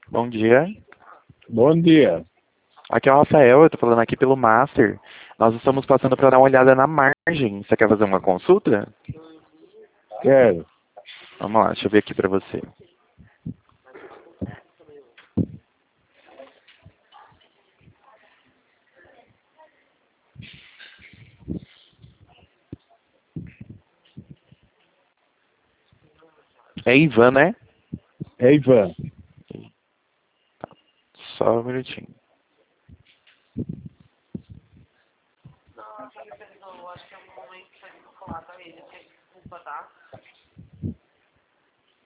Bom dia. Bom dia. Aqui é o Rafael, eu tô falando aqui pelo Master. Nós estamos passando para dar uma olhada na margem. Você quer fazer uma consulta? Quero. Vamos lá, deixa eu ver aqui para você. É Ivan, né? É Ivan. Só um minutinho.